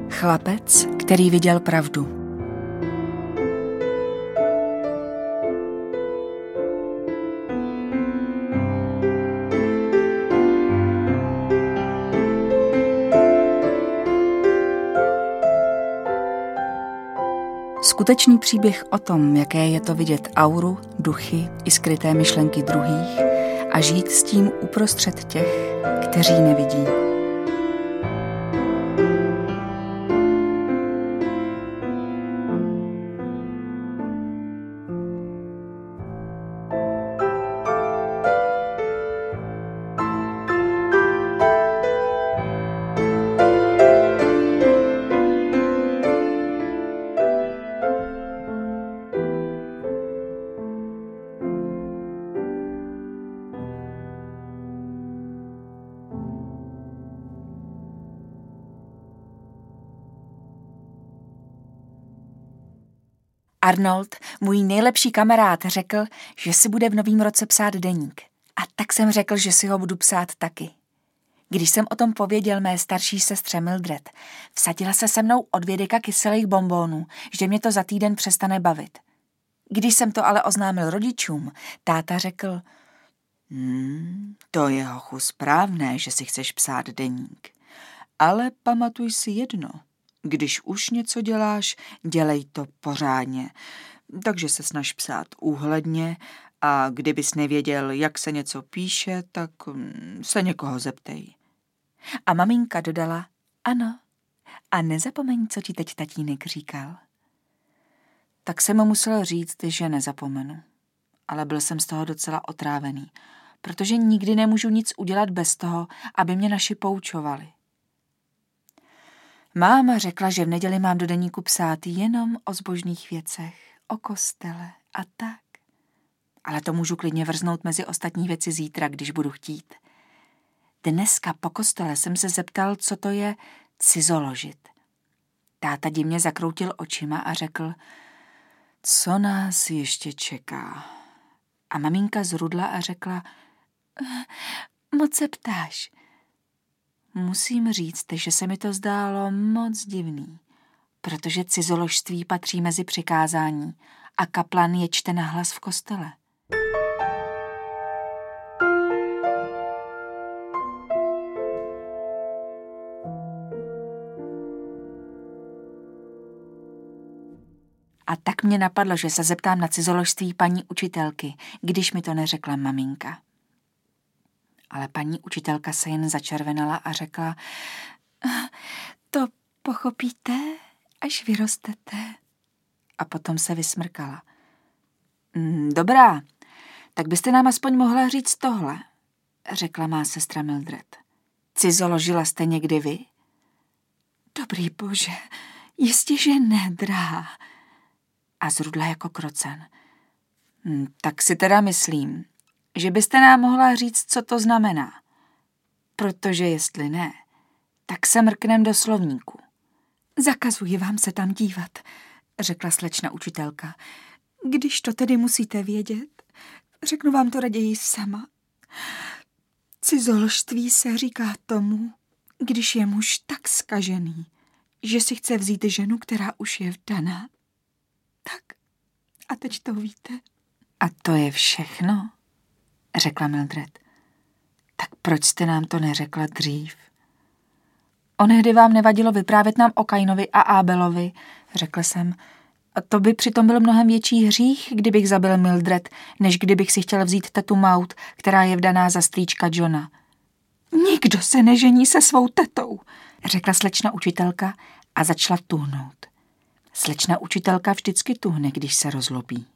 Chlapec, který viděl pravdu. Skutečný příběh o tom, jaké je to vidět auru, duchy i skryté myšlenky druhých a žít s tím uprostřed těch, kteří nevidí. Arnold, můj nejlepší kamarád, řekl, že si bude v novém roce psát deník. A tak jsem řekl, že si ho budu psát taky. Když jsem o tom pověděl mé starší sestře Mildred, vsadila se mnou od 2 deka kyselých bonbonů, že mě to za týden přestane bavit. Když jsem to ale oznámil rodičům, táta řekl, to je hochu správné, že si chceš psát deník. Ale pamatuj si jedno. Když už něco děláš, dělej to pořádně. Takže se snaž psát úhledně a kdybys nevěděl, jak se něco píše, tak se někoho zeptej. A maminka dodala, ano, a nezapomeň, co ti teď tatínek říkal. Tak jsem mu musel říct, že nezapomenu. Ale byl jsem z toho docela otrávený, protože nikdy nemůžu nic udělat bez toho, aby mě naši poučovali. Máma řekla, že v neděli mám do deníku psát jenom o zbožných věcech, o kostele a tak. Ale to můžu klidně vrznout mezi ostatní věci zítra, když budu chtít. Dneska po kostele jsem se zeptal, co to je cizoložit. Táta divně zakroutil očima a řekl, co nás ještě čeká. A maminka zrudla a řekla, moc se ptáš. Musím říct, že se mi to zdálo moc divný, protože cizoložství patří mezi přikázání a kaplan je čte nahlas v kostele. A tak mě napadlo, že se zeptám na cizoložství paní učitelky, když mi to neřekla maminka. Ale paní učitelka se jen začervenala a řekla, to pochopíte, až vyrostete. A potom se vysmrkala. Dobrá, tak byste nám aspoň mohla říct tohle, řekla má sestra Mildred. Cizoložila jste někdy vy? Dobrý bože, jistě, že ne, drahá. A zrudla jako krocen. Tak si teda myslím, že byste nám mohla říct, co to znamená. Protože jestli ne, tak se mrknem do slovníku. Zakazuji vám se tam dívat, řekla slečna učitelka. Když to tedy musíte vědět, řeknu vám to raději sama. Cizoložství se říká tomu, když je muž tak zkažený, že si chce vzít ženu, která už je vdaná. Tak, a teď to víte. A to je všechno, řekla Mildred. Tak proč jste nám to neřekla dřív? Onehdy vám nevadilo vyprávět nám o Kainovi a Ábelovi, řekl jsem. A to by přitom byl mnohem větší hřích, kdybych zabil Mildred, než kdybych si chtěl vzít tetu Maud, která je vdaná za strýčka Johna. Nikdo se nežení se svou tetou, řekla slečna učitelka a začala tuhnout. Slečna učitelka vždycky tuhne, když se rozlobí.